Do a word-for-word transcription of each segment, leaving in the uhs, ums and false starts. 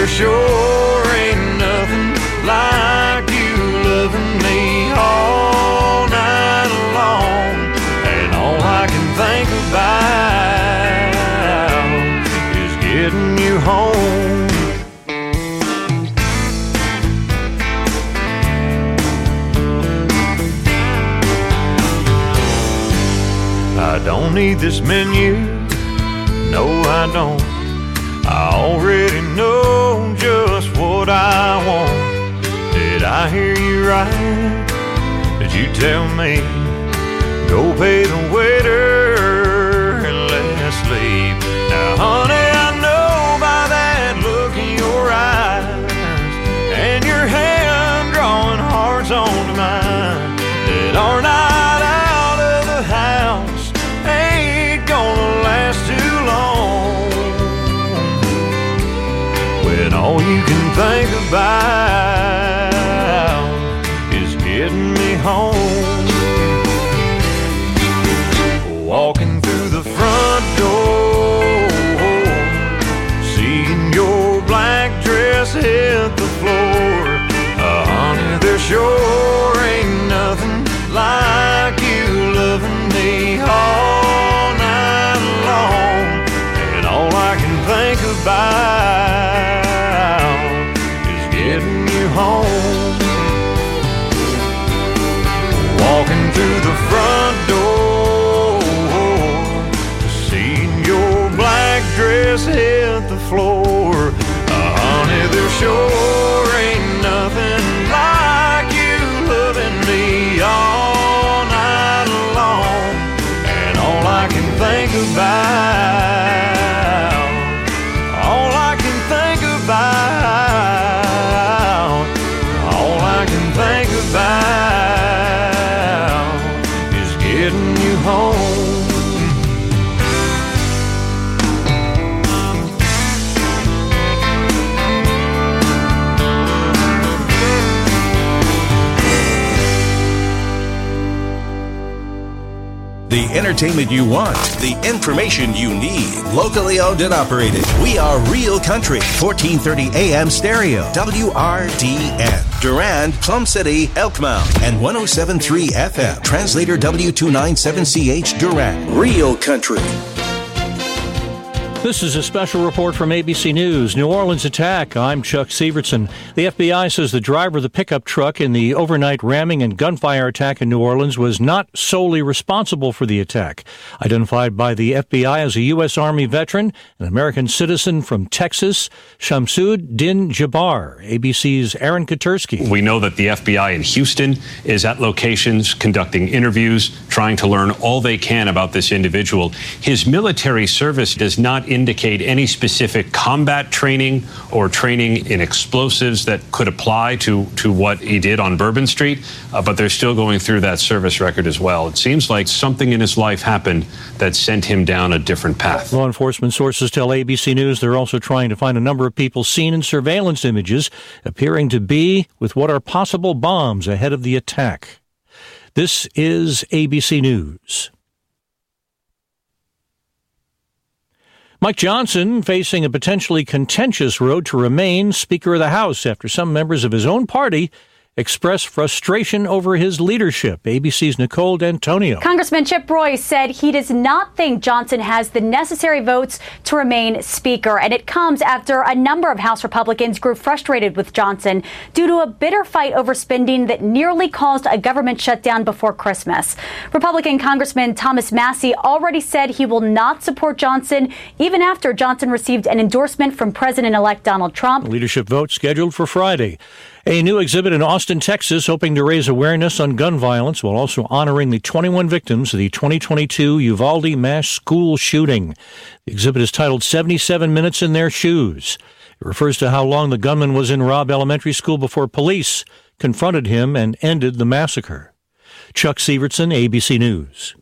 sure ain't nothing like you loving me all night long. And all I can think about is getting you home. I don't need this menu, no I don't. I already know just what I want. Did I hear you right? Did you tell me, go pay the waiter and let's leave? Now honey, I know by that look in your eyes and your hand drawing hearts onto mine that our night out of the house ain't gonna last too long, when all you can think about is getting me home. Walking through the front door, seeing your black dress hit the floor. Uh, honey, there sure ain't nothing like you loving me all night long. And all I can think about is getting you home. Walking through the front door, seeing your black dress hit the floor. Uh, honey, there sure ain't nothing like you loving me all night long. And all I can think about, all I can think about, all I can think about is getting you home. The entertainment you want, the information you need. Locally owned and operated. We are Real Country, fourteen thirty A M stereo, W R D N. Durand, Plum City, Elkmount, and one oh seven point three F M. Translator W two ninety-seven C H, Durand. Real Country. This is a special report from A B C News. New Orleans attack. I'm Chuck Sievertson. The F B I says the driver of the pickup truck in the overnight ramming and gunfire attack in New Orleans was not solely responsible for the attack. Identified by the F B I as a U S. Army veteran, an American citizen from Texas, Shamsud Din Jabbar. A B C's Aaron Katersky. We know that the F B I in Houston is at locations conducting interviews, trying to learn all they can about this individual. His military service does not indicate any specific combat training or training in explosives that could apply to, to what he did on Bourbon Street, uh, but they're still going through that service record as well. It seems like something in his life happened that sent him down a different path. Law enforcement sources tell A B C News they're also trying to find a number of people seen in surveillance images appearing to be with what are possible bombs ahead of the attack. This is A B C News. Mike Johnson facing a potentially contentious road to remain Speaker of the House after some members of his own party expressed frustration over his leadership. A B C's Nicole D'Antonio. Congressman Chip Roy said he does not think Johnson has the necessary votes to remain Speaker, and it comes after a number of House Republicans grew frustrated with Johnson due to a bitter fight over spending that nearly caused a government shutdown before Christmas. Republican Congressman Thomas Massie already said he will not support Johnson even after Johnson received an endorsement from President-elect Donald Trump. The leadership vote scheduled for Friday. A new exhibit in Austin, Texas, hoping to raise awareness on gun violence while also honoring the twenty-one victims of the twenty twenty-two Uvalde mass school shooting. The exhibit is titled seventy-seven minutes in Their Shoes. It refers to how long the gunman was in Robb Elementary School before police confronted him and ended the massacre. Chuck Sievertson, A B C News.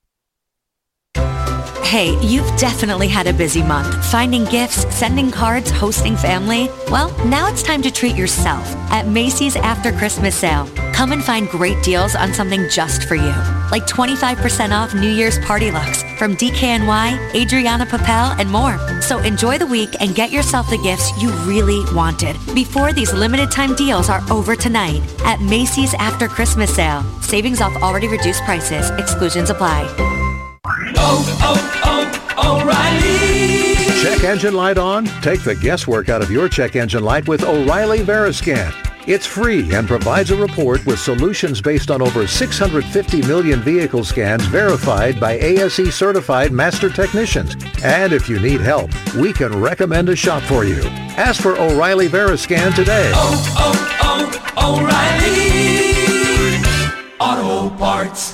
Hey, you've definitely had a busy month. Finding gifts, sending cards, hosting family. Well, now it's time to treat yourself at Macy's After Christmas Sale. Come and find great deals on something just for you, like twenty-five percent off New Year's party looks from D K N Y, Adriana Papel, and more. So enjoy the week and get yourself the gifts you really wanted before these limited time deals are over tonight at Macy's After Christmas Sale. Savings off already reduced prices. Exclusions apply. Oh, oh, oh, O'Reilly! Check engine light on? Take the guesswork out of your check engine light with O'Reilly Veriscan. It's free and provides a report with solutions based on over six hundred fifty million vehicle scans verified by A S E certified master technicians. And if you need help, we can recommend a shop for you. Ask for O'Reilly Veriscan today. Oh, oh, oh, O'Reilly Auto Parts.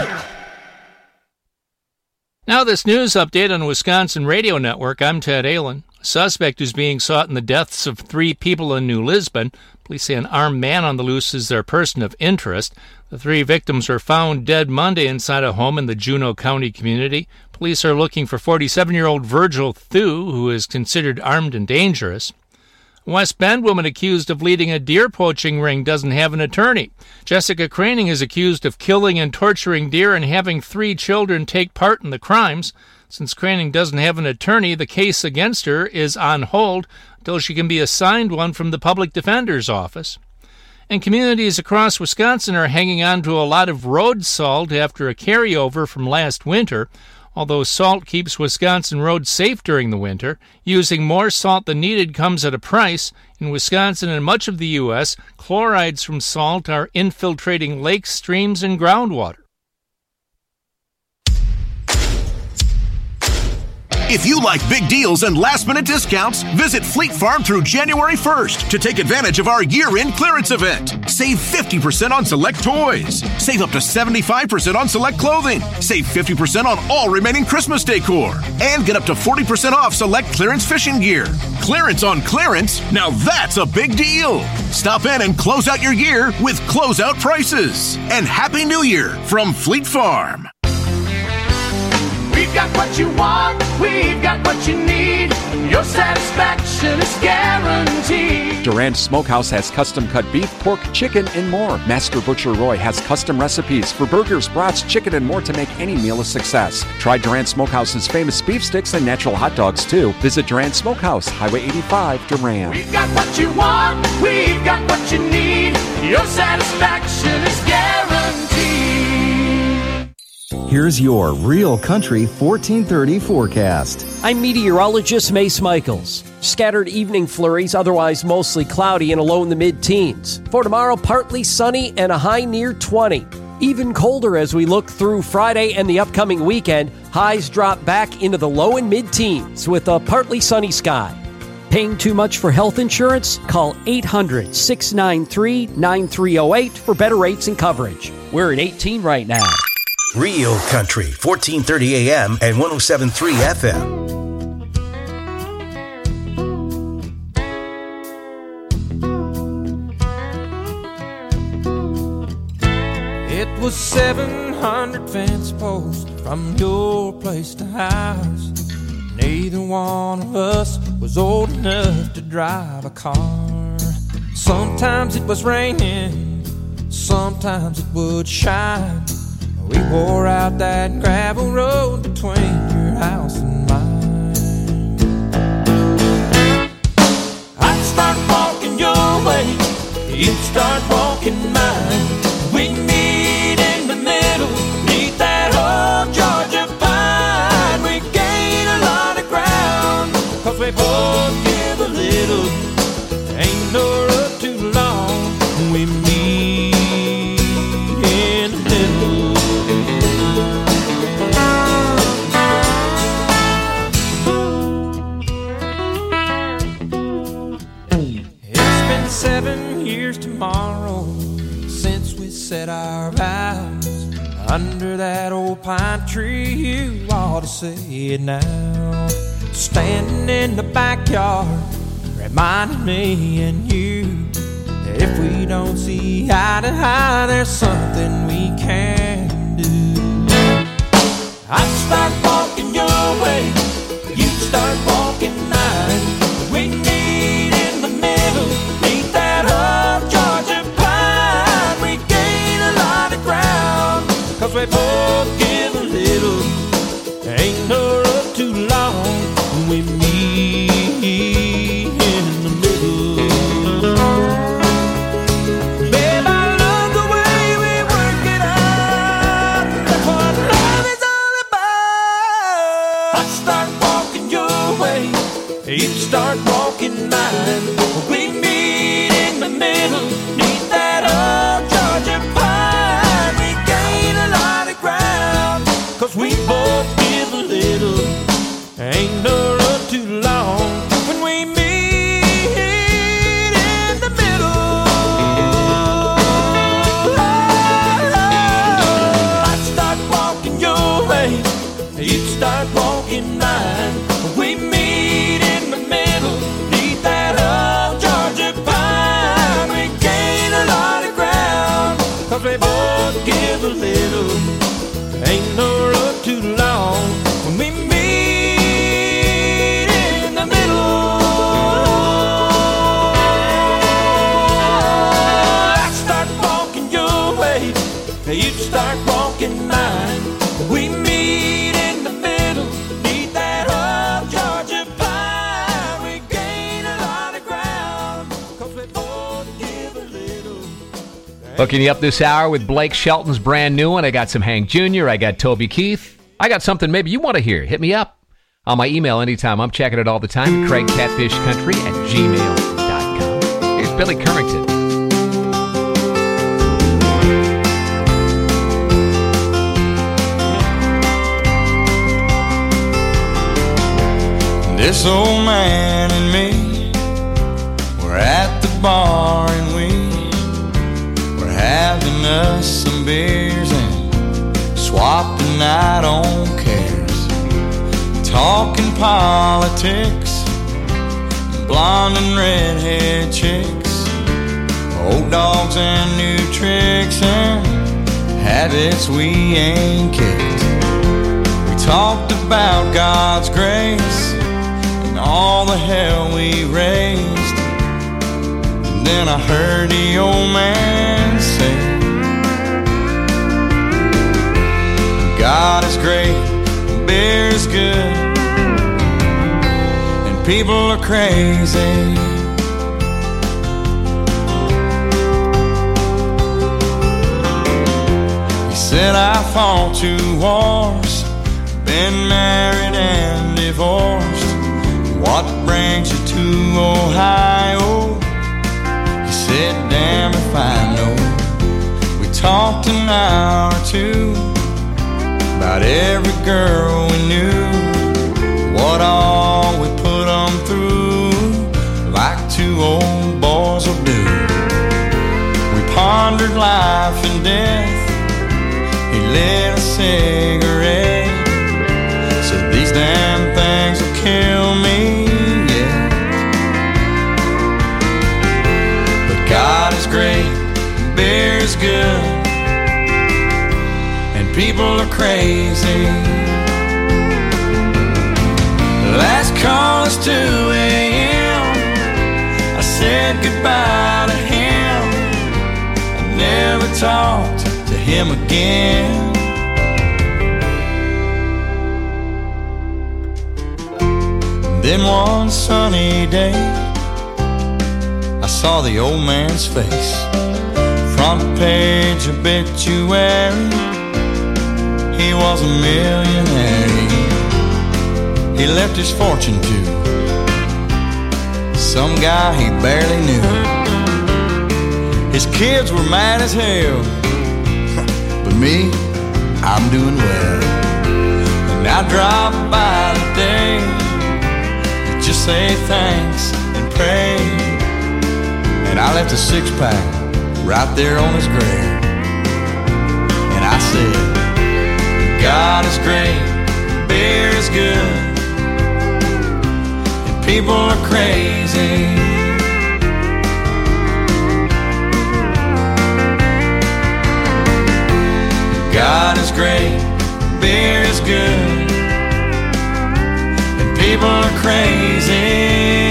Now this news update on Wisconsin Radio Network. I'm Ted Allen. A suspect is being sought in the deaths of three people in New Lisbon. Police say an armed man on the loose is their person of interest. The three victims were found dead Monday inside a home in the Juneau County community. Police are looking for forty-seven-year-old Virgil Thew, who is considered armed and dangerous. A West Bend woman accused of leading a deer poaching ring doesn't have an attorney. Jessica Craning is accused of killing and torturing deer and having three children take part in the crimes. Since Craning doesn't have an attorney, the case against her is on hold until she can be assigned one from the public defender's office. And communities across Wisconsin are hanging on to a lot of road salt after a carryover from last winter. Although salt keeps Wisconsin roads safe during the winter, using more salt than needed comes at a price. In Wisconsin and much of the U S, chlorides from salt are infiltrating lakes, streams, and groundwater. If you like big deals and last-minute discounts, visit Fleet Farm through January first to take advantage of our year-end clearance event. Save fifty percent on select toys. Save up to seventy-five percent on select clothing. Save fifty percent on all remaining Christmas decor. And get up to forty percent off select clearance fishing gear. Clearance on clearance? Now that's a big deal. Stop in and close out your year with closeout prices. And Happy New Year from Fleet Farm. We've got what you want, we've got what you need. Your satisfaction is guaranteed. Durand Smokehouse has custom-cut beef, pork, chicken, and more. Master Butcher Roy has custom recipes for burgers, brats, chicken, and more to make any meal a success. Try Durand Smokehouse's famous beef sticks and natural hot dogs, too. Visit Durand Smokehouse, Highway eighty-five, Durand. We've got what you want, we've got what you need. Your satisfaction is guaranteed. Here's your Real Country fourteen thirty forecast. I'm meteorologist Mace Michaels. Scattered evening flurries, otherwise mostly cloudy and a low in the mid-teens. For tomorrow, partly sunny and a high near twenty. Even colder as we look through Friday and the upcoming weekend. Highs drop back into the low and mid-teens with a partly sunny sky. Paying too much for health insurance? Call eight hundred, six nine three, nine three zero eight for better rates and coverage. We're at eighteen right now. Real Country, fourteen thirty A M and one oh seven point three F M. It was seven hundred fence posts from your place to ours. Neither one of us was old enough to drive a car. Sometimes it was raining, sometimes it would shine. We wore out that gravel road between your house and mine. I'd start walking your way, you'd start walking mine. We'd meet in the middle, neath that old Georgia pine. We gain a lot of ground, cause we both give a little. Ain't no road too long, we meet in the middle. Seven years tomorrow since we said our vows under that old pine tree. You ought to say it now. Standing in the backyard, reminding me and you that if we don't see eye to eye, there's something we can do. I'd start walking your way, you'd start walking mine. We meet in the middle, meet that old Georgia pine. We get we meet in the middle. Babe, I love the way we work it out. That's what love is all about. I start walking your way, you start walking mine. We meet in the middle, neath that old Georgia pine. We gain a lot of ground, 'cause we both give a little. Ain't no road too long when we meet in the middle. I start walking your way, you start walking mine. We meet in the middle, neath that old Georgia pine. We gain a lot of ground, 'cause we both give a little. Ain't no road too long when we meet in the middle. I start walking your way, you start walking mine. We meet in the middle, neath that old Georgia pine. We gain a lot of ground, 'cause we both give a little. Hooking you up this hour with Blake Shelton's brand new one. I got some Hank Junior I got Toby Keith. I got something maybe you want to hear. Hit me up on my email anytime. I'm checking it all the time. Craig Catfish Country at gmail dot com. Here's Billy Currington. This old man and me, we're at the bar and we we're having us some beers and swapping out on cares, talking politics, blonde and redhead chicks, old dogs and new tricks and habits we ain't kicked. We talked about God's grace, all the hell we raised. And then I heard the old man say, God is great, beer is good, and people are crazy. He said I fought two wars, been married and divorced. What brings you to Ohio? He said, damn if I know. We talked an hour or two about every girl we knew, what all we put them through, like two old boys will do. We pondered life and death. He lit a cigarette, said these damn things will kill me. God is great, beer is good, and people are crazy. Last call is two a.m. I said goodbye to him. I never talked to him again. Then one sunny day I saw the old man's face, front page obituary. He was a millionaire. He left his fortune to some guy he barely knew. His kids were mad as hell, but me, I'm doing well. And I drop by today to just say thanks and pray. And I left a six-pack right there on his grave. And I said, God is great, beer is good, and people are crazy. God is great, beer is good, and people are crazy.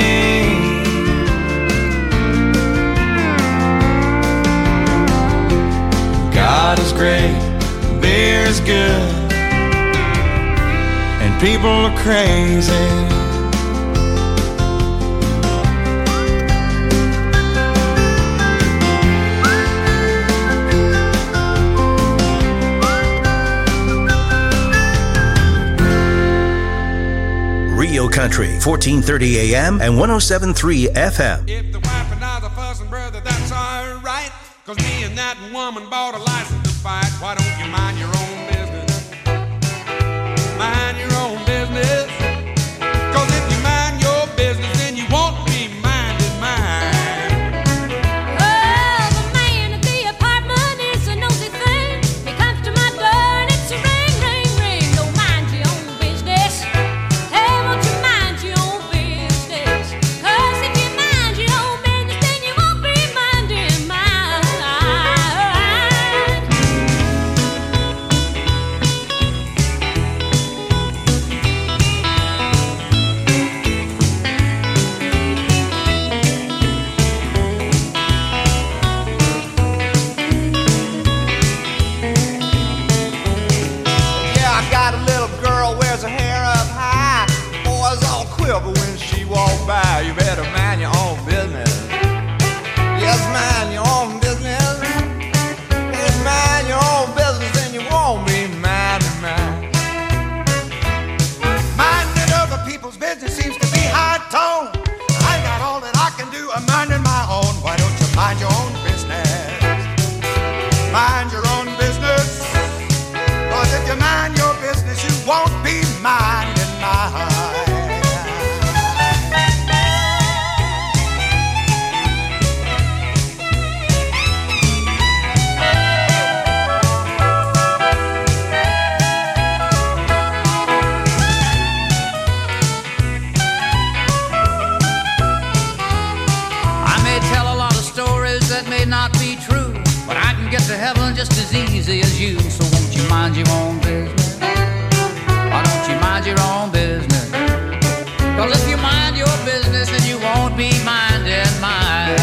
God is great, beer is good, and people are crazy. Real Country, fourteen thirty A M and one oh seven point three F M. If the wife and I's a fussing, brother, that's all right. Cause me and that woman bought a license to fight. Why don't you mind your own business? Mind your own business. Cause if you mind your business, then you won't be minding mine. Oh, the man at the apartment is a nosy thing. He comes to my door and it's a ring, ring, ring. Don't mind your own business. Hey, won't you mind your own business? Cause if you mind your own business, then you won't be minding mine. Yeah, I got a little girl, wears her hair up high. Boys all quiver when she walk by. You better mind your own business. Yes, mind your own business. Yes, mind your own business, and you won't be minding mine. Minding other people's business seems to be high tone. I got all that I can do. I'm minding my own. Why don't you mind your own business? Mind your own business. Cause if you mind your business, you won't be minding mine. I may tell a lot of stories that may not be true, but I can get to heaven just as easy as you. So won't you mind your own business? Why don't you mind your own business? Cause if you mind your business, then you won't be minding mine.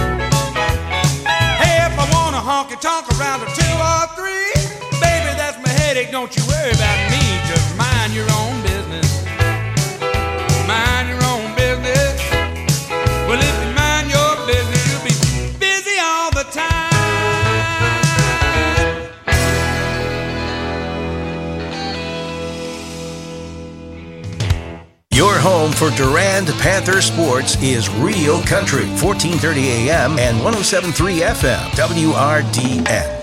Hey, if I want a honky tonk around a two or three, baby, that's my headache. Don't you worry about me. Just mind your own business. Mind your own business. Well, if you mind your business, you'll be busy all the time. Your home for Durand Panther sports is Real Country, fourteen thirty A M and one oh seven point three F M, W R D N.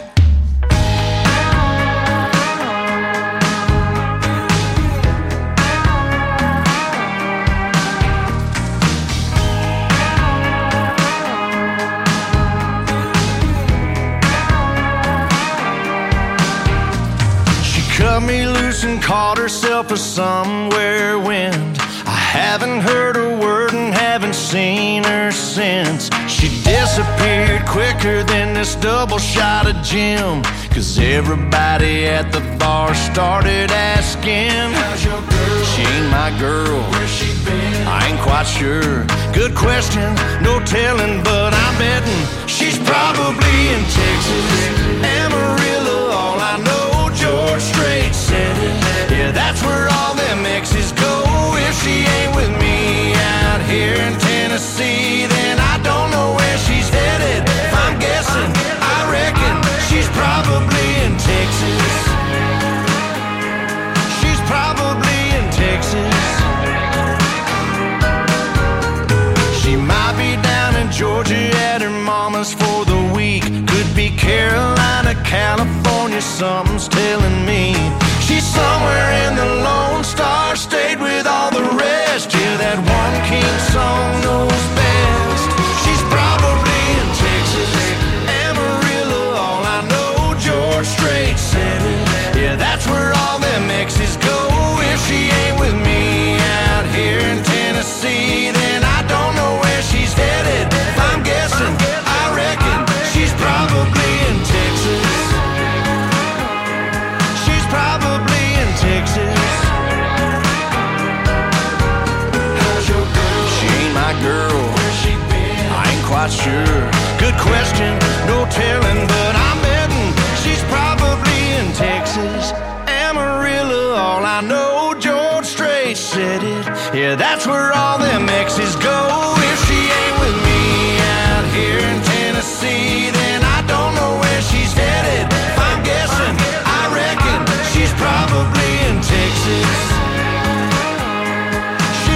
She cut me loose and caught herself a somewhere wind. I haven't heard a word and haven't seen her since. She disappeared quicker than this double shot of gin. Cause everybody at the bar started asking, how's your girl? She ain't my girl. Where's she been? I ain't quite sure. Good question, no telling, but I'm betting she's probably in Texas, Amarillo. All I know, George Strait said it. Yeah, that's where all them exes go. If she ain't with me out here in Tennessee, then I don't know where she's headed. If I'm guessing, I reckon she's probably in Texas. She's probably in Texas. She might be down in Georgia at her mama's for the week. Could be Carolina, California, something's telling me. She's somewhere in the Lone Star State with all the rest. Yeah, that one king song knows best. She's probably in Texas, Amarillo. All I know, George Strait said it. Yeah, that's where all them exes go. If she ain't with me out here in Tennessee, then I don't know where she's headed. If I'm guessing, I reckon she's probably in Texas. She's probably in Texas. How's your girl? She ain't my girl. Where's she been? I ain't quite sure. Good question, no telling, but I'm betting she's probably in Texas, Amarillo. All I know, George Strait said it. Yeah, that's where all them exes go. If she ain't with me out here in Tennessee, then I don't know where she's headed. If I'm guessing, I reckon she's probably in Texas.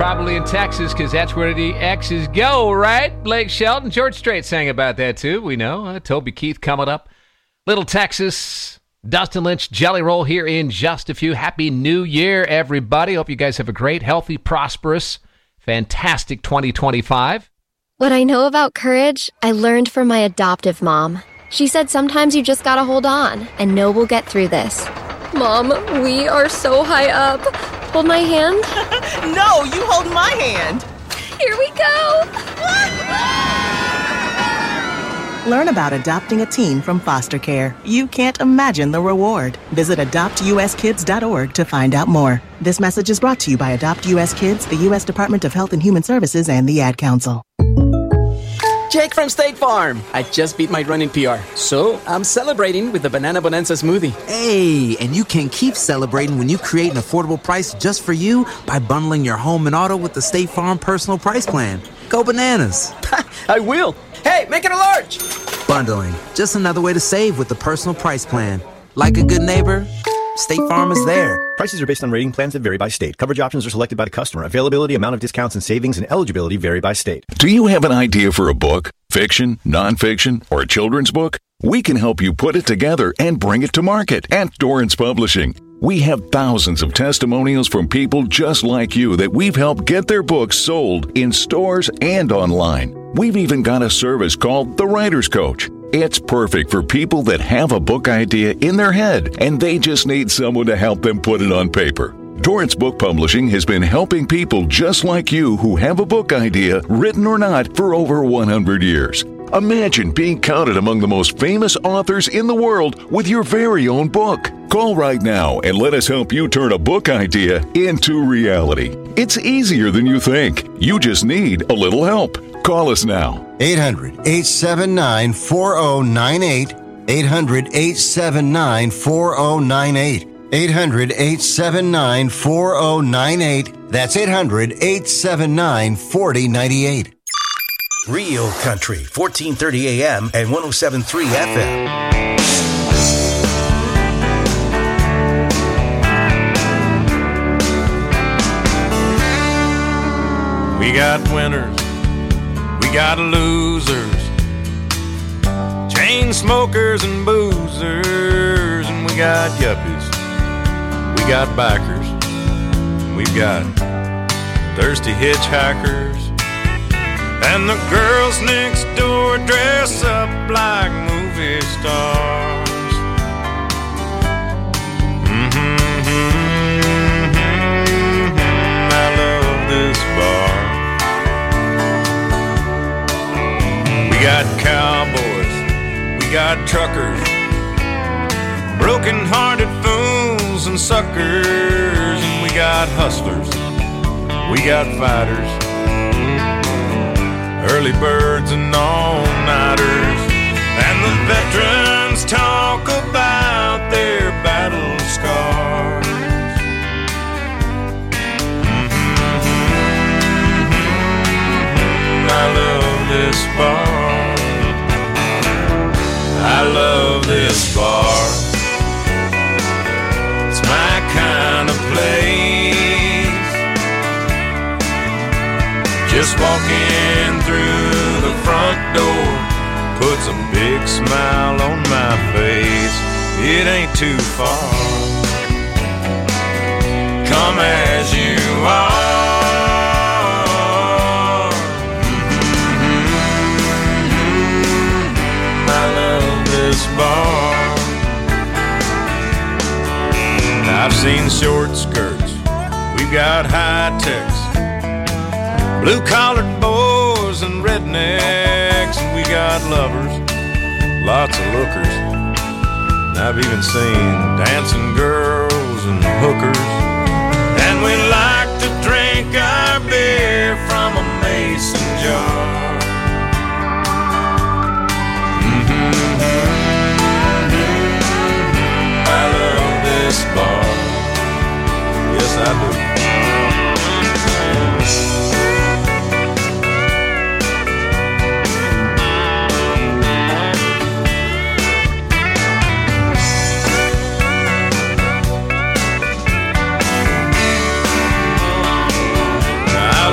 probably in Texas, because that's where the X's go, right? Blake Shelton. George Strait sang about that, too. We know. Uh, Toby Keith coming up. Little Texas. Dustin Lynch, Jelly Roll here in just a few. Happy New Year, everybody. Hope you guys have a great, healthy, prosperous, fantastic twenty twenty-five. What I know about courage, I learned from my adoptive mom. She said sometimes you just gotta hold on and know we'll get through this. Mom, we are so high up. Hold my hand. No, you hold my hand. Here we go. Learn about adopting a teen from foster care. You can't imagine the reward. Visit adopt u s kids dot org to find out more. This message is brought to you by Adopt U S Kids, the U S Department of Health and Human Services, and the Ad Council. Jake from State Farm. I just beat my run in P R, so I'm celebrating with the Banana Bonanza smoothie. Hey, and you can keep celebrating when you create an affordable price just for you by bundling your home and auto with the State Farm Personal Price Plan. Go bananas. I will. Hey, make it a large. Bundling, just another way to save with the Personal Price Plan. Like a good neighbor, State Farm is there. Prices are based on rating plans that vary by state. Coverage options are selected by the customer. Availability, amount of discounts and savings, and eligibility vary by state. Do you have an idea for a book? Fiction, nonfiction, or a children's book? We can help you put it together and bring it to market at Dorrance Publishing. We have thousands of testimonials from people just like you that we've helped get their books sold in stores and online. We've even got a service called The Writer's Coach. It's perfect for people that have a book idea in their head and they just need someone to help them put it on paper. Dorrance Book Publishing has been helping people just like you who have a book idea, written or not, for over one hundred years. Imagine being counted among the most famous authors in the world with your very own book. Call right now and let us help you turn a book idea into reality. It's easier than you think. You just need a little help. Call us now. eight hundred, eight seven nine, four oh nine eight. eight hundred, eight seven nine, four oh nine eight. eight hundred, eight seven nine, four oh nine eight. That's eight hundred, eight seven nine, four oh nine eight. Real Country, fourteen thirty A M and one oh seven point three F M. We got winners, we got losers, chain smokers and boozers, and we got yuppies, we got bikers, we've got thirsty hitchhikers, and the girls next door dress up like movie stars. Mm-hmm, mm-hmm, mm-hmm. I love this bar. We got cowboys, we got truckers, broken-hearted fools and suckers, and we got hustlers, we got fighters, early birds and all-nighters, and the veterans talk about their battle scars. Mm-hmm. I love this bar. I love this bar. It's my kind of place. Just walking through the front door puts a big smile on my face. It ain't too far. Come as you are. Bar. I've seen short skirts, we've got high techs, blue collared boys and rednecks, and we got lovers, lots of lookers. And I've even seen dancing girls and hookers, and we like to drink our beer from a mason jar. This bar. Yes, I do. I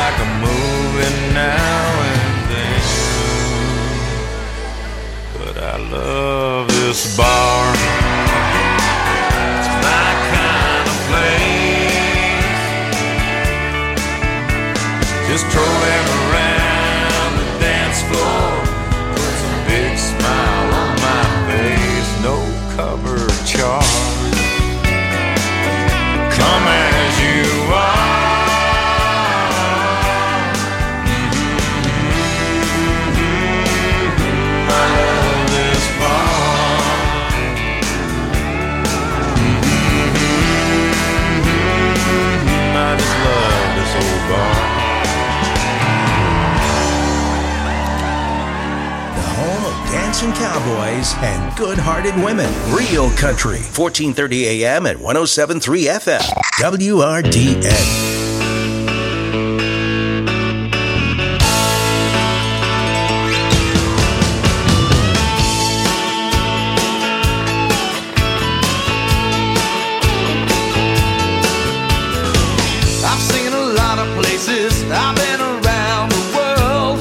like a movie now and then. But I love this bar. It's my kind of place. Just strolling around the dance floor puts a big smile on my face. No cover charge. Come as you are. Mm-hmm. I love this bar. Mm-hmm. I just love this old bar. The home of dancing cowboys and good-hearted women. Real Country, fourteen thirty A M at one oh seven point three F M. W R D N. I've seen a lot of places. I've been around the world.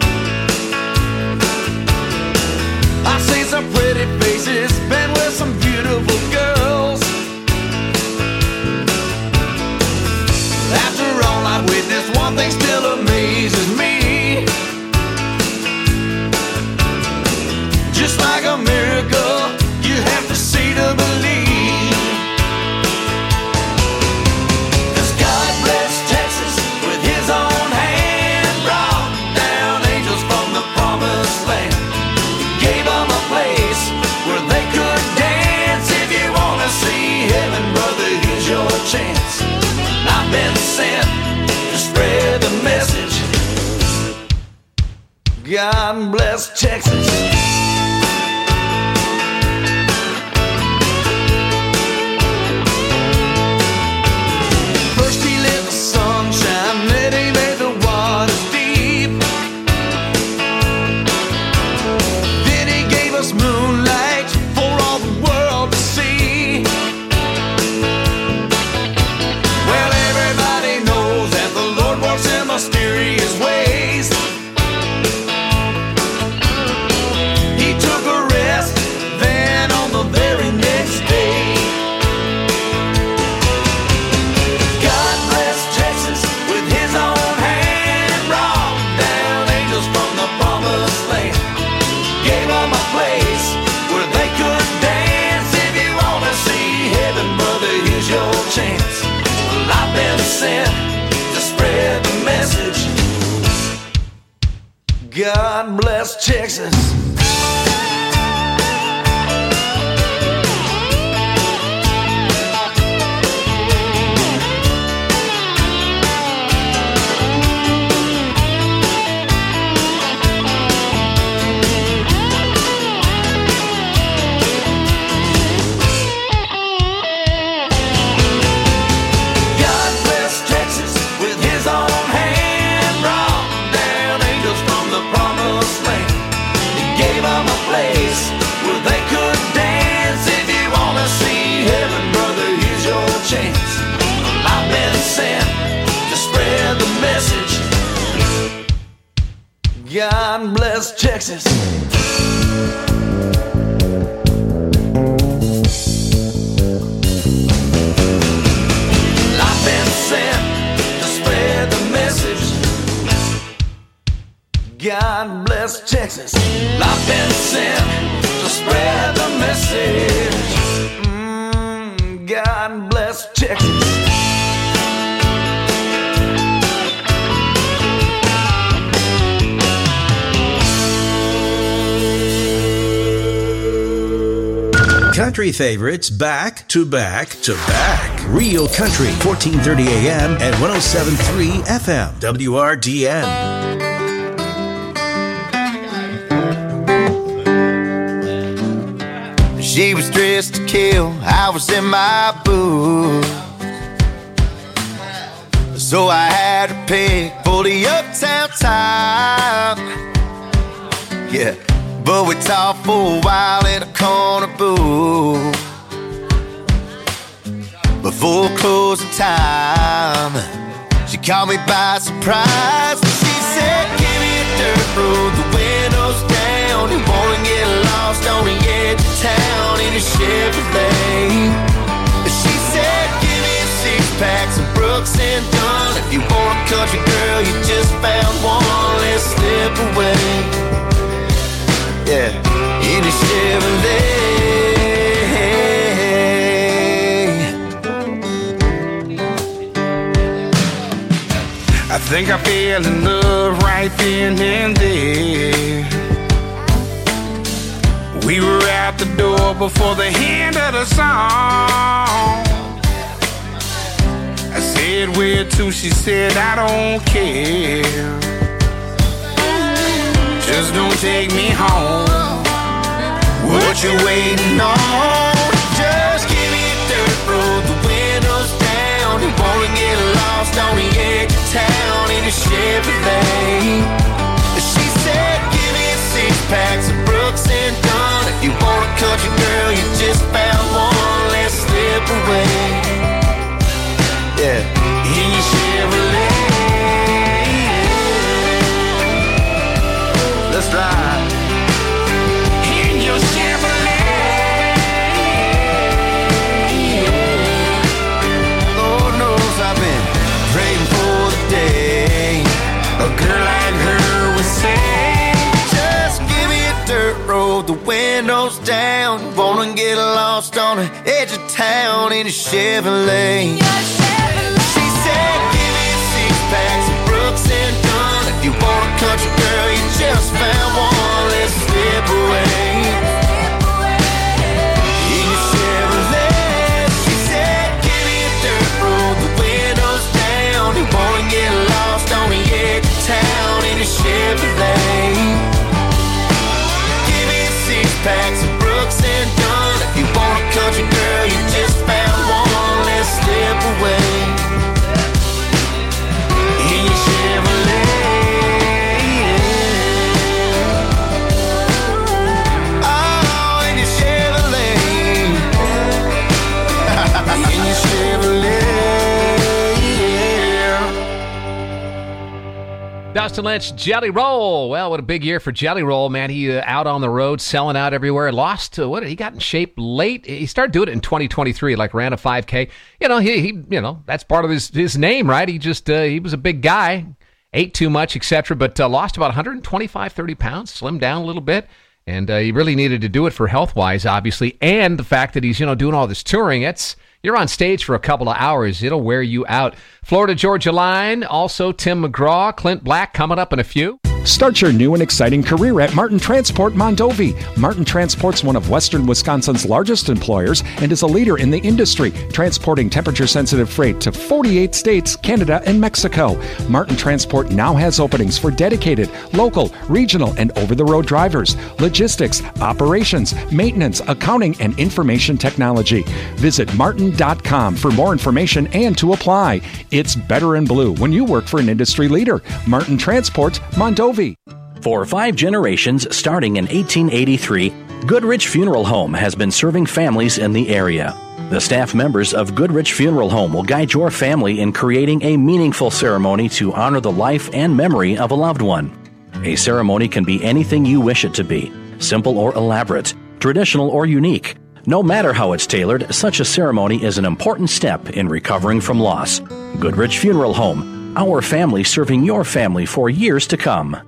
I've seen some pretty faces, been with some beautiful girls. After all I've witnessed, one thing still amazes me. Just like a miracle, you have to see to believe. God bless Texas with his own hand, brought down angels from the promised land, gave them a place where they could dance. If you want to see heaven, brother, here's your chance. I've been sent to spread the message. God bless Texas. First he lit the sunshine, then he made the waters deep. Then he gave us moonlight for all the world to see. Well, everybody knows that the Lord works in mysterious ways. He took a rest, then on the very next day, God bless Texas with his own hand, brought down angels from the promised land, gave them a place where they could dance. If you want to see heaven, brother, here's your chance. Well, I've been sent to spread the message. God bless Texas. God bless Texas with his own hand, brought down angels from the promised land. He gave them a place where they could dance. If you want to see heaven, brother, here's your chance. I've been sent to spread the message. God bless Texas. I've been sent to spread the message. God bless Texas. I've been sent to spread the message. Mm, God bless Texas. Country favorites back to back to back. Real Country, fourteen thirty A M at one oh seven point three F M. W R D N. She was dressed to kill, I was in my booth. So I had to pick for the uptown time. Yeah, but we talked for a while in a corner booth. Before closing time, she caught me by surprise. She said, give me a dirt road, the windows down. You wanna get lost on the edge of town in a Chevrolet. She said, give me a six pack, some Brooks and Dunn. If you want a country girl, you just found one. Let's slip away. Yeah, in a Chevrolet. I think I fell in love right then and there. We were out the door before the end of the song. I said, where to? She said, I don't care. Just don't take me home. What you waiting on? Just give me a dirt road, the windows down. You wanna get lost on the edge of town in a Chevrolet. She said, give me a six pack, some Brooks and Dunn. If you want a country girl, you just found one. Let's slip away. Yeah, in your Chevrolet. Let's ride in your Chevrolet. Lord knows I've been praying for the day a girl like her would say, just give me a dirt road, the windows down. Wanna get lost on the edge of town in a Chevrolet. She said, give me a six pack, some Brooks and Dunn. If you want a country girl, you just found one. Let's slip away. In your Chevrolet. She said, give me a dirt road, the windows down. You wanna get lost on the edge of town in a Chevrolet. Give me a six pack, some Brooks and Dunn. If you want a country girl, you just found one. Let's slip away. In your Chevrolet. Oh, in your Chevrolet. In your Chevrolet. Dustin Lynch, Jelly Roll. Well, what a big year for Jelly Roll, man. He uh, out on the road, selling out everywhere. Lost, uh, what, he got in shape late. He started doing it in twenty twenty-three, like ran a five K. You know, he, he you know, that's part of his, his name, right? He just, uh, he was a big guy, ate too much, et cetera, but uh, lost about one twenty-five, thirty pounds, slimmed down a little bit. And uh, he really needed to do it for health-wise, obviously. And the fact that he's, you know, doing all this touring, it's, you're on stage for a couple of hours. It'll wear you out. Florida-Georgia line, also Tim McGraw, Clint Black coming up in a few. Start your new and exciting career at Martin Transport Mondovi. Martin Transport's one of Western Wisconsin's largest employers and is a leader in the industry, transporting temperature-sensitive freight to forty-eight states, Canada, and Mexico. Martin Transport now has openings for dedicated, local, regional, and over-the-road drivers, logistics, operations, maintenance, accounting, and information technology. Visit martin dot com for more information and to apply. It's better in blue when you work for an industry leader. Martin Transport Mondovi. For five generations, starting in eighteen eighty-three, Goodrich Funeral Home has been serving families in the area. The staff members of Goodrich Funeral Home will guide your family in creating a meaningful ceremony to honor the life and memory of a loved one. A ceremony can be anything you wish it to be, simple or elaborate, traditional or unique. No matter how it's tailored, such a ceremony is an important step in recovering from loss. Goodrich Funeral Home, our family serving your family for years to come.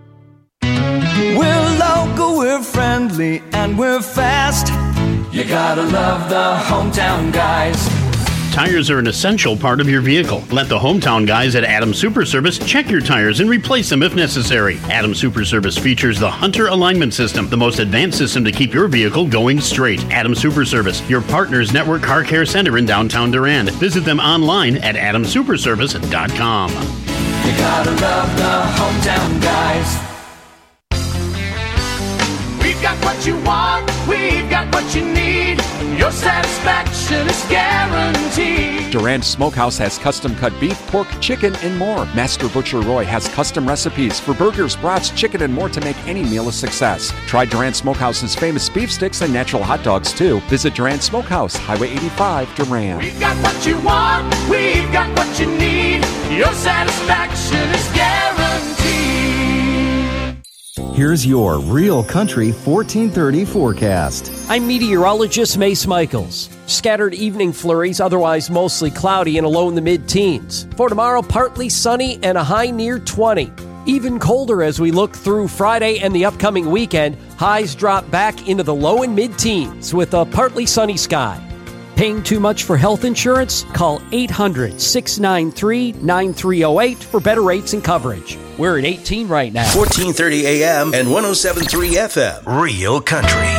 We're local, we're friendly, and we're fast. You gotta love the hometown guys. Tires are an essential part of your vehicle. Let the hometown guys at Adams Super Service check your tires and replace them if necessary. Adams Super Service features the Hunter Alignment System, the most advanced system to keep your vehicle going straight. Adams Super Service, your partner's network car care center in downtown Durand. Visit them online at adams super service dot com. You gotta love the hometown guys. We've got what you want, we've got what you need. Your satisfaction is guaranteed. Durand Smokehouse has custom-cut beef, pork, chicken, and more. Master Butcher Roy has custom recipes for burgers, brats, chicken, and more to make any meal a success. Try Durand Smokehouse's famous beef sticks and natural hot dogs, too. Visit Durand Smokehouse, Highway eighty-five, Durand. We've got what you want, we've got what you need. Your satisfaction is guaranteed. Here's your Real Country fourteen thirty forecast. I'm meteorologist Mace Michaels. Scattered evening flurries, otherwise mostly cloudy and a low in the mid-teens. For tomorrow, partly sunny and a high near twenty. Even colder as we look through Friday and the upcoming weekend. Highs drop back into the low and mid-teens with a partly sunny sky. Paying too much for health insurance? Call eight hundred, six nine three, nine three zero eight for better rates and coverage. We're at eighteen right now. fourteen thirty A M and one oh seven point three F M. Real Country.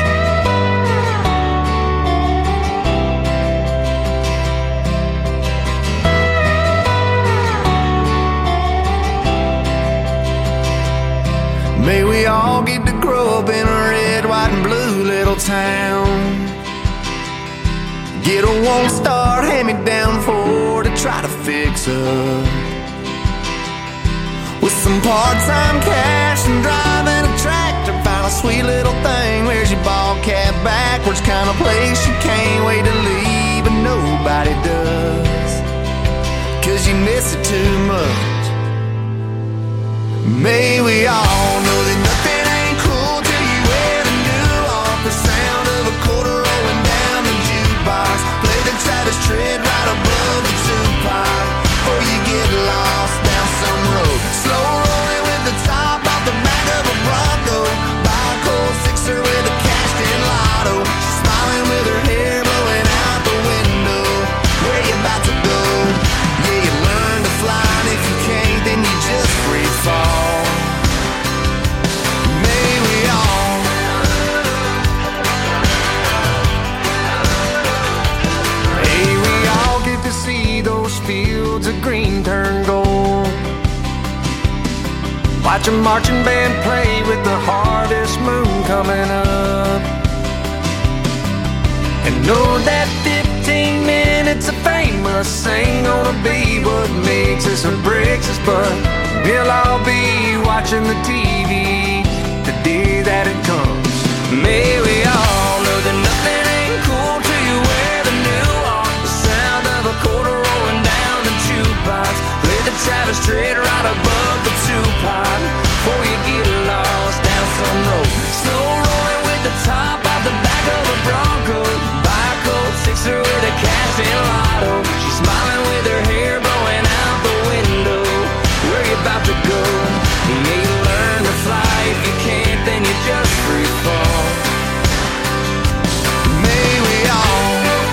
May we all get to grow up in a red, white, and blue little town. Get a one-star hand-me-down Ford to try to fix up. With some part-time cash and driving a tractor, find a sweet little thing. Wears your ball cap backwards, kind of place you can't wait to leave, but nobody does, 'cause you miss it too much. May we all know that nothing ain't cool till you wear the new off. The sound of a quarter rolling down the jukebox. Play the Travis Tritt right above the two-pipe before you get lost down some road. Slow rolling with the top off the back of a Bronco. Buy a cold sixer with a cashed-in lotto. She's smiling with her hair blowing out the window. Where you about to go? Yeah, you learn to fly, and if you can't, then you just free fall. Fields of green turn gold. Watch a marching band play with the harvest moon coming up. And know that fifteen minutes of fame must ain't gonna be what makes us or breaks us, but we'll all be watching the T V the day that it comes. May we all know that nothing ain't cool till you wear the new off. The sound of a quarter rolling down the jukebox. Play the Travis Tritt right above the two-pipe before you get lost down some road. Slow rolling with the top out the back of a Bronco. Buy a cold sixer with a cash-in lotto. She's smiling with her hair blowing out the window. Where you about to go? You may learn to fly. If you can't, then you just free fall. May we all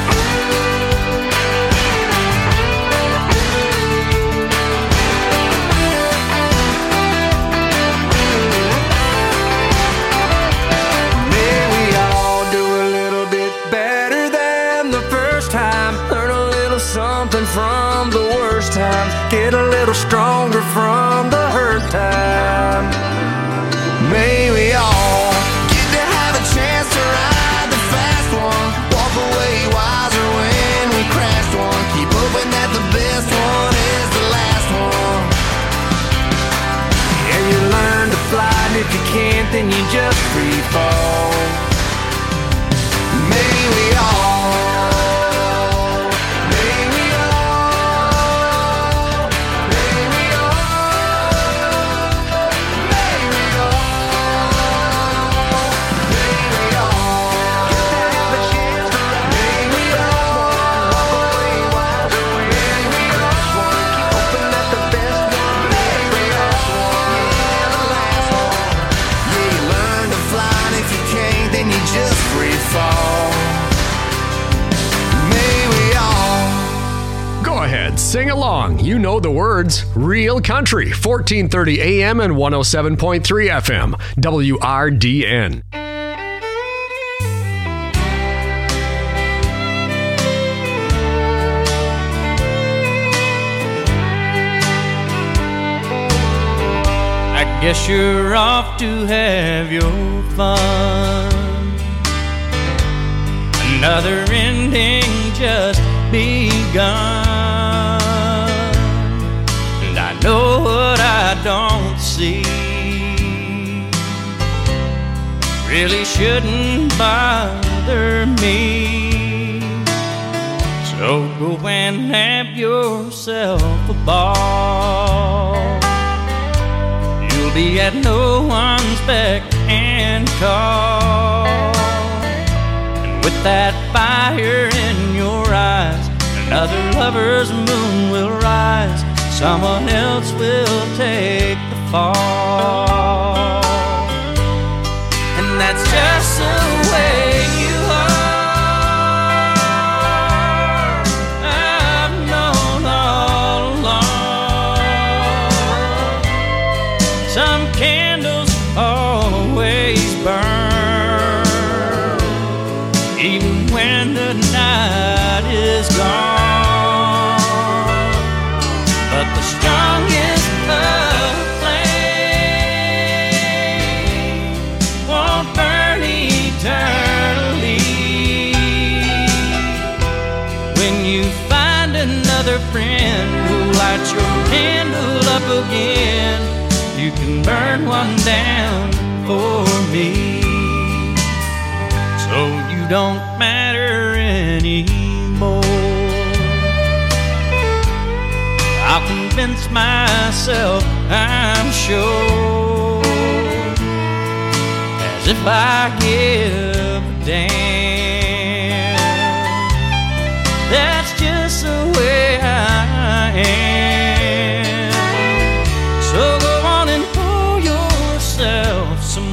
something from the worst times. Get a little stronger from the hurt time. May we all get to have a chance to ride the fast one. Walk away wiser when we crashed one. Keep hoping that the best one is the last one. And you learn to fly, and if you can't, then you just free fall. May we all sing along. You know the words. Real Country, fourteen thirty A M and one oh seven point three F M, W R D N. Guess you're off to have your fun. Another ending just begun, and I know what I don't see really shouldn't bother me. So go and have yourself a ball. You'll be at no one's beck and call. And with that fire in your eyes, another lover's moon will rise. Someone else will take the fall. And that's just the way you are. I've known all along. Some candles always burn, even when the night is gone. But the strongest love flame won't burn eternally. When you find another friend who'll light your candle up again, you can burn one down for me. So you don't matter anymore. I'll convince myself, I'm sure, as if I give a damn. That's just the way I am. So go on and pour yourself some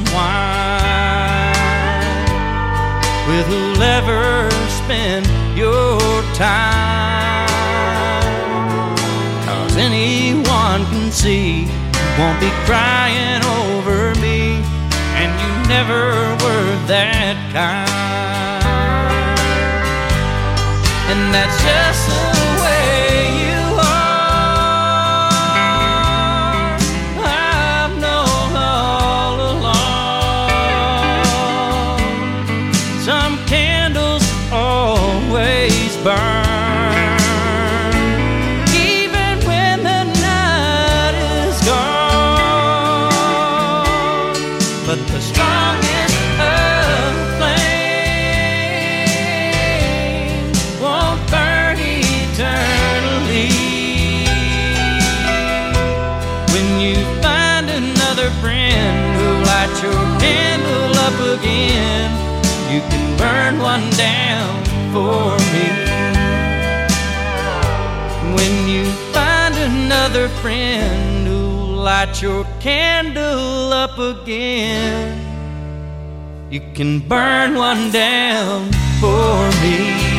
wine with who'll spend your time. Cause anyone can see you won't be crying over me, and you never were that kind. And that's just the way you are. I've known all along. Some candles always burn, even when the night is gone. But the strongest of flames won't burn eternally. When you find another friend who'll light your candle up again, you can burn one down for me. When you find another friend who'll light your candle up again, you can burn one down for me.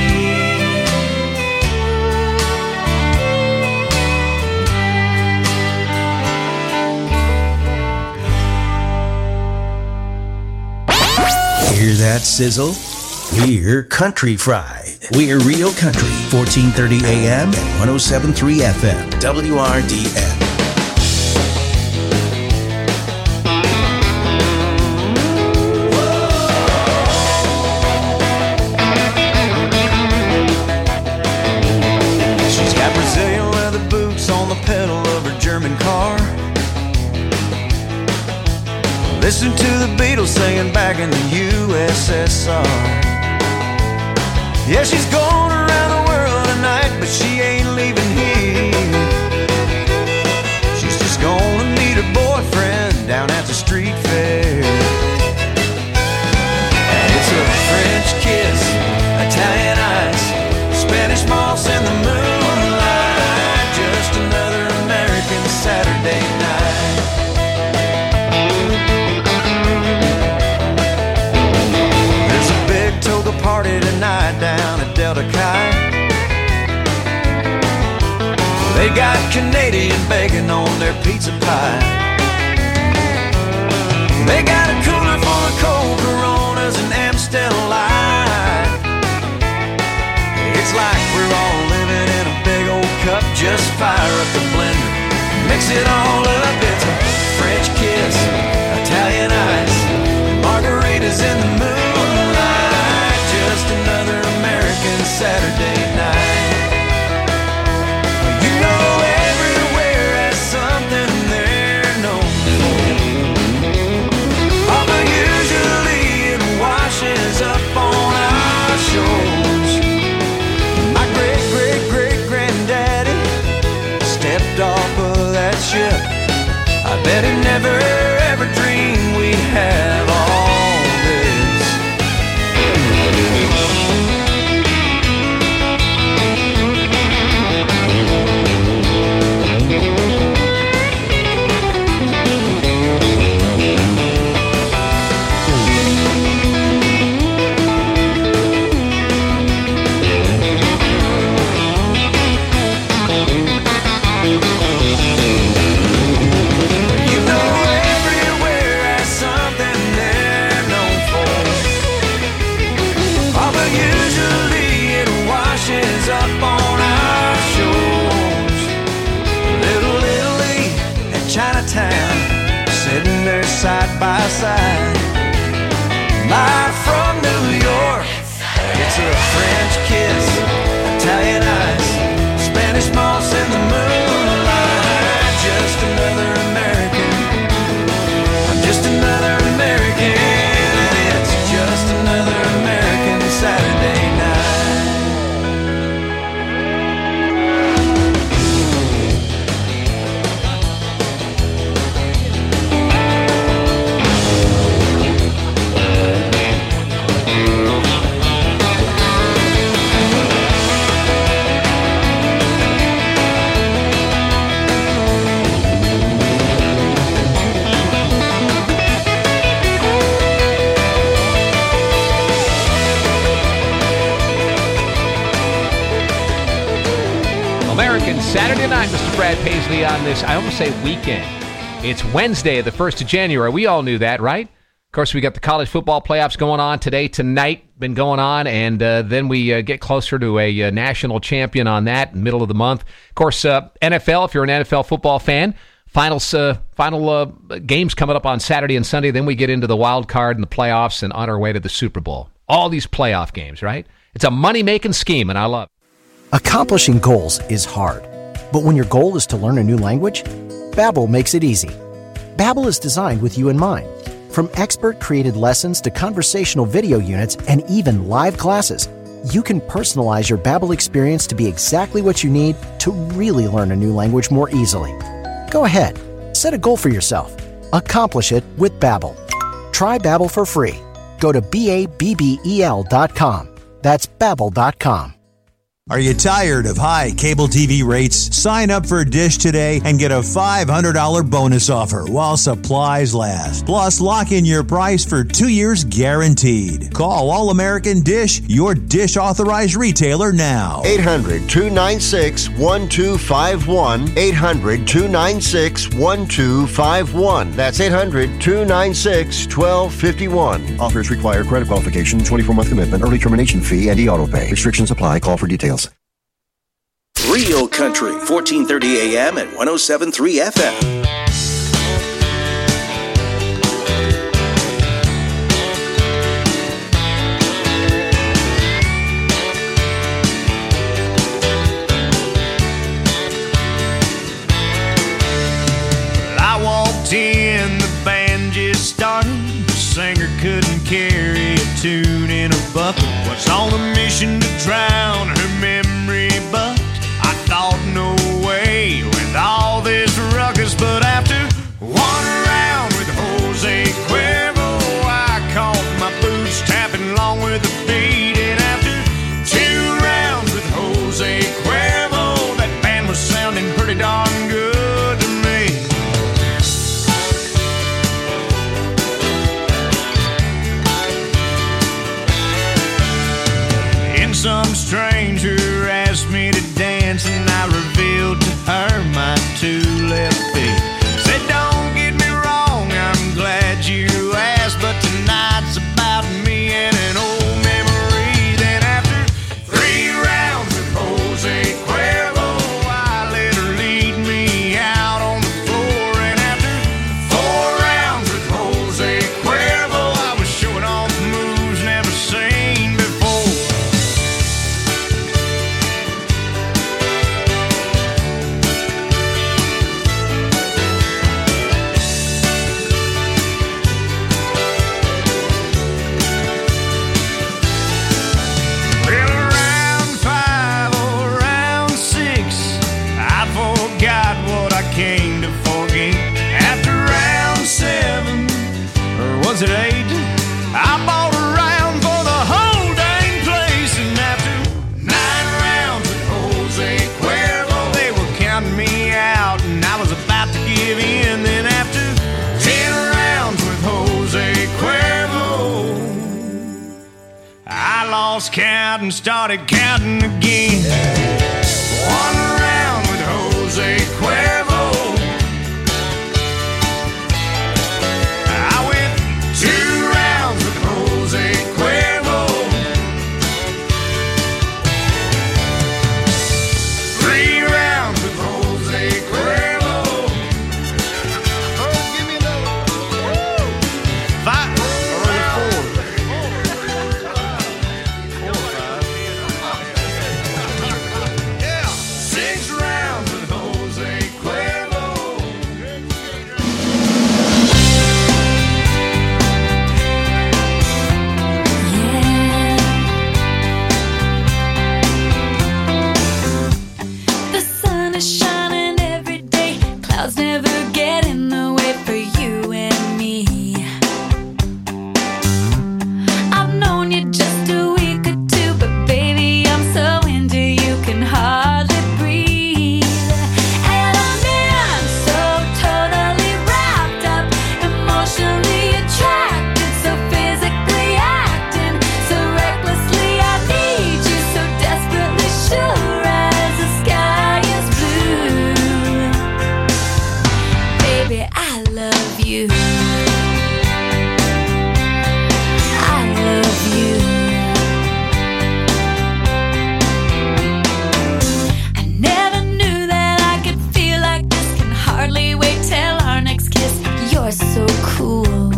Hear that sizzle? We're Country Fried. We're Real Country, fourteen thirty A M and one oh seven point three F M, W R D N. She's got Brazilian leather boots on the pedal of her German car. Listen to the Beatles singing back in the U S S R. Yeah, she's going around the world tonight, but she ain't leaving here. She's just gonna meet her boyfriend down at the street fair. And it's a French kiss, Italian ice, Spanish moss in the moonlight, just another American Saturday night. Toga party tonight down at Delta Chi. They got Canadian bacon on their pizza pie. They got a cooler full of cold Coronas and Amstel Light. It's like we're all living in a big old cup. Just fire up the blender, mix it all up. It's a French kiss, Bet he never ever dreamed we'd have all this. Up on our shores, little Italy and Chinatown, sitting there side by side. Live from New York, it's a French kiss, Italian ice, Spanish moss in the moonlight. Just another American, I'm just another American, and it's just another American Saturday night. American Saturday night, Mister Brad Paisley on this, I almost say weekend. It's Wednesday, the first of January. We all knew that, right? Of course, we got the college football playoffs going on today, tonight, been going on, and uh, then we uh, get closer to a uh, national champion on that in the middle of the month. Of course, uh, N F L, if you're an N F L football fan, finals, uh, final uh, games coming up on Saturday and Sunday. Then we get into the wild card and the playoffs and on our way to the Super Bowl. All these playoff games, right? It's a money-making scheme, and I love it. Accomplishing goals is hard, but when your goal is to learn a new language, Babbel makes it easy. Babbel is designed with you in mind. From expert-created lessons to conversational video units and even live classes, you can personalize your Babbel experience to be exactly what you need to really learn a new language more easily. Go ahead, set a goal for yourself. Accomplish it with Babbel. Try Babbel for free. Go to B A B B E L dot com. That's Babbel dot com. Are you tired of high cable T V rates? Sign up for Dish today and get a five hundred dollars bonus offer while supplies last. Plus, lock in your price for two years guaranteed. Call All American Dish, your Dish authorized retailer now. eight hundred, two nine six, one two five one. eight hundred, two nine six, one two five one. That's eight hundred, two nine six, one two five one. Offers require credit qualification, twenty-four month commitment, early termination fee, and e-auto pay. Restrictions apply. Call for details. Real Country, fourteen thirty A M and one oh seven point three F M. I walked in, the band just started. The singer couldn't carry a tune in a bucket. Was on a mission to drown her memory, but I thought no way with all this ruckus. But after one round with Jose Cuervo, I caught my boots tapping along with the beat. And after two rounds with Jose Cuervo, that band was sounding pretty darn good to me. out and started counting again. One round with Jose Cuervo. I went two rounds with Jose Cuervo. Three rounds with Jose Cuervo. Oh, give me another one. Five. Never get in the way for you and me. I've known you just a week or two, but baby, I'm so into you, can hardly breathe. And I'm in so totally wrapped up, emotionally attracted, so physically acting, so recklessly I need you, so desperately sure as the sky is blue. Baby, I love you. I love you. I never knew that I could feel like this. Can hardly wait till our next kiss. You're so cool.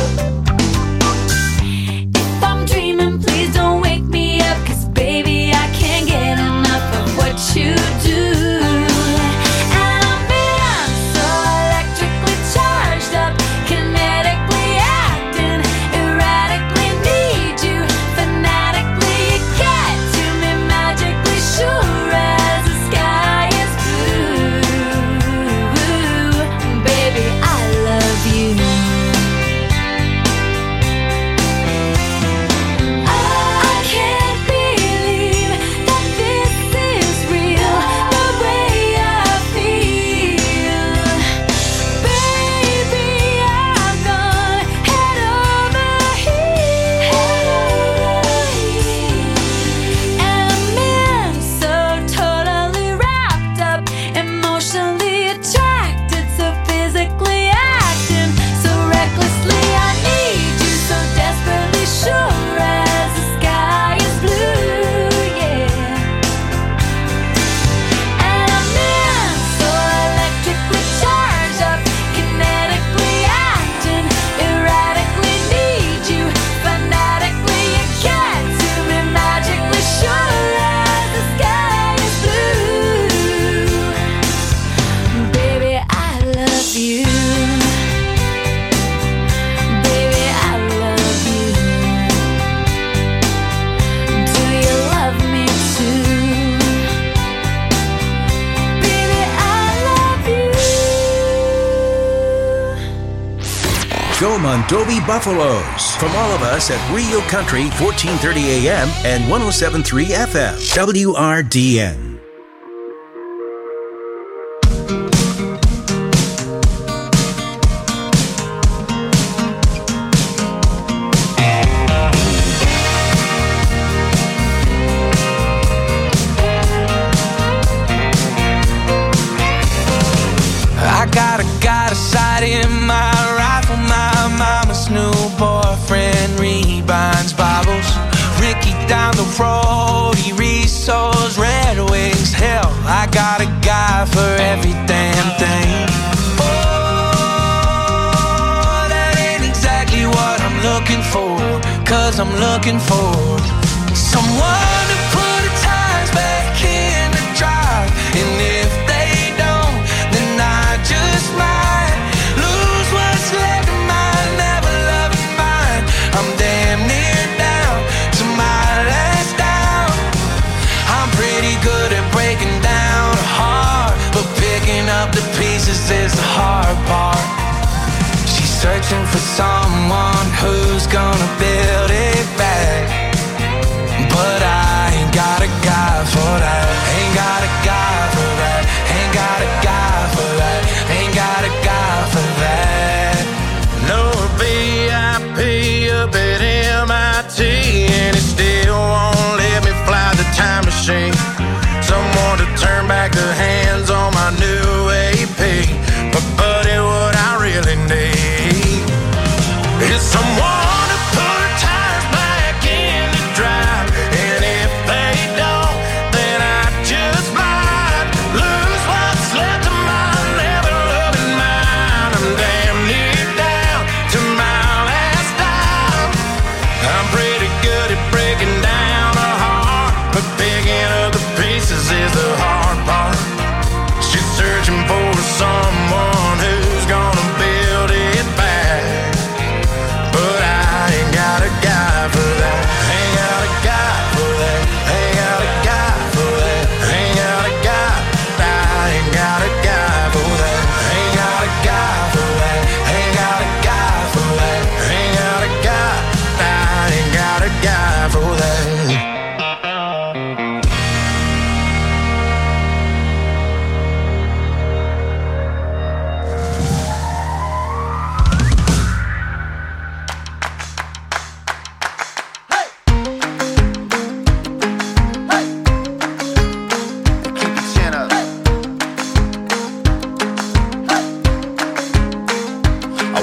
If I'm dreaming, please don't wake me up, 'cause baby, I can't get enough of what you do. Joe Mondovi Buffaloes. From all of us at Real Country, fourteen thirty A M and one oh seven point three F M, W R D N. I got a got a sight in my rifle. My mama's new boyfriend rebinds bottles. Ricky down the road, he resows Red Wings. Hell, I got a guy for every damn thing. Oh, that ain't exactly what I'm looking for. 'Cause I'm looking for someone to put the tires back in the drive. And if they don't, then I just might lose what's left of my never-loving mind. I'm damn near down to my last down. I'm pretty good at breaking down a heart, but picking up the pieces is the hard part. She's searching for someone who's gonna build it back, but I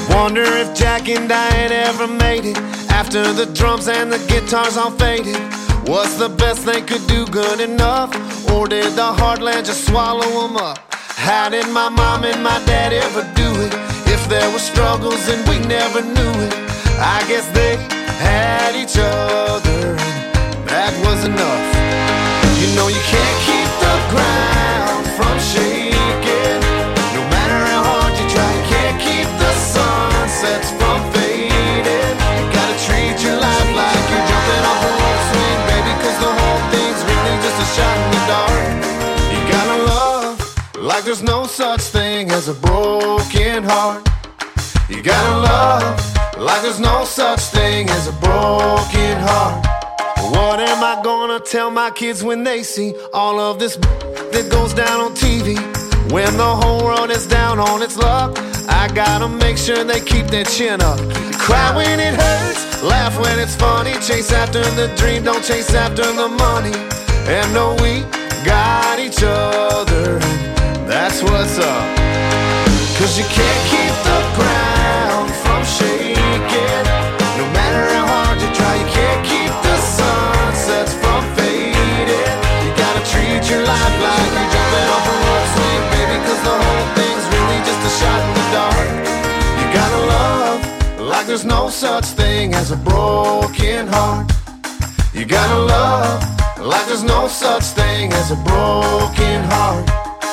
Wonder if Jack and Diane ever made it after the drums and the guitars all faded. What's the best they could do good enough? Or did the heartland just swallow them up? How did my mom and my dad ever do it? If there were struggles and we never knew it, I guess they had each other and that was enough. You know you can't keep the ground from shaking. No matter how hard you try, you can't keep the sunsets from fading. You gotta treat your life like you're jumping off a rope swing, baby, cause the whole thing's really just a shot in the dark. You gotta love like there's no such thing as a broken heart. You gotta love like there's no such thing as a broken heart. What am I gonna tell my kids when they see all of this that goes down on T V? When the whole world is down on its luck, I gotta make sure they keep their chin up. Cry when it hurts, laugh when it's funny. Chase after the dream, don't chase after the money. And know we got each other, and that's what's up. Cause you can't keep the ground from shaking. No matter how hard you try, you can't keep the sunsets from fading. You gotta treat your life like you're jumping off a rope swing, baby, cause the whole thing's really just a shot in the dark. You gotta love like there's no such thing as a broken heart. You gotta love like there's no such thing as a broken heart.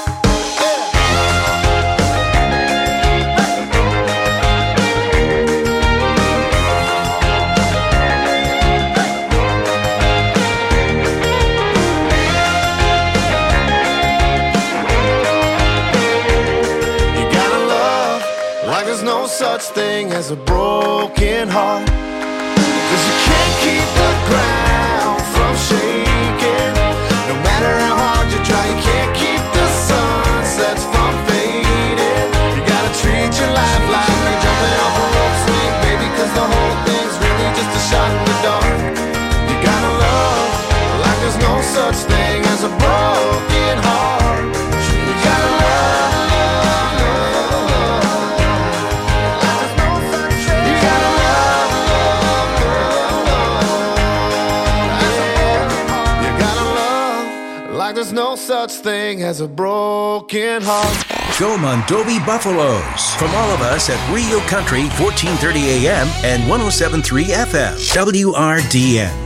Such thing as a broken heart. Cause you can't keep the ground from shaking. No matter how hard you try, you can't keep the sunsets from fading. You gotta treat your life like you're jumping off a rope swing, baby, cause the whole thing's really just a shot in the dark. You gotta love like there's no such thing as a broken heart. You gotta love there's no such thing as a broken heart. Go Mondovi Buffaloes. From all of us at Real Country, fourteen thirty A M and one oh seven point three F M, W R D N.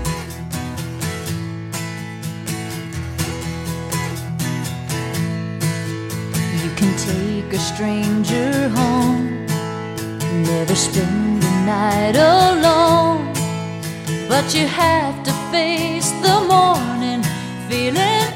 You can take a stranger home, never spend the night alone, but you have to face the morning feeling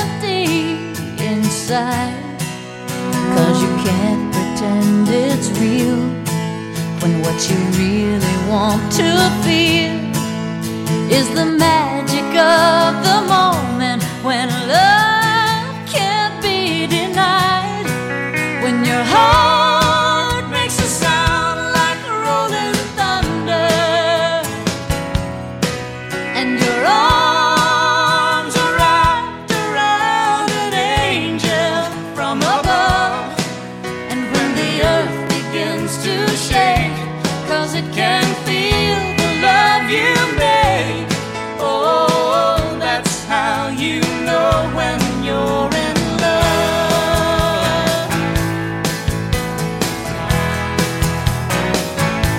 inside. Cause you can't pretend it's real when what you really want to feel is the magic of the moment, when love can't be denied. When your heart makes a sound like rolling thunder, and your arms are wrapped around an angel from above, and when the earth begins to shake, cause it can't